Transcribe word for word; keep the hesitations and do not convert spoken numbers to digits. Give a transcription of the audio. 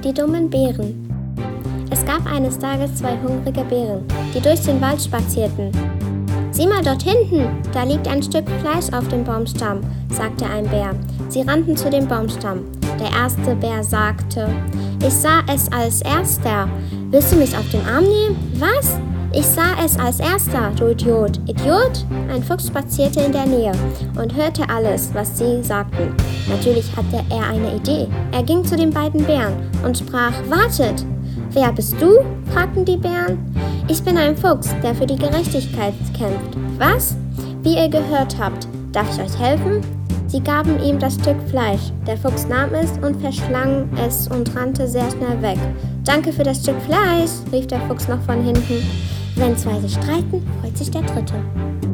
Die dummen Bären. Es gab eines Tages zwei hungrige Bären, die durch den Wald spazierten. »Sieh mal dort hinten, da liegt ein Stück Fleisch auf dem Baumstamm«, sagte ein Bär. Sie rannten zu dem Baumstamm. Der erste Bär sagte: »Ich sah es als erster. Willst du mich auf den Arm nehmen?« »Was? Ich sah es als erster, du Idiot!« »Idiot?« Ein Fuchs spazierte in der Nähe und hörte alles, was sie sagten. Natürlich hatte er eine Idee. Er ging zu den beiden Bären und sprach: »Wartet! Wer bist du?« fragten die Bären. »Ich bin ein Fuchs, der für die Gerechtigkeit kämpft.« »Was? Wie ihr gehört habt. Darf ich euch helfen?« Sie gaben ihm das Stück Fleisch. Der Fuchs nahm es und verschlang es und rannte sehr schnell weg. »Danke für das Stück Fleisch«, rief der Fuchs noch von hinten. Wenn zwei sich streiten, freut sich der Dritte.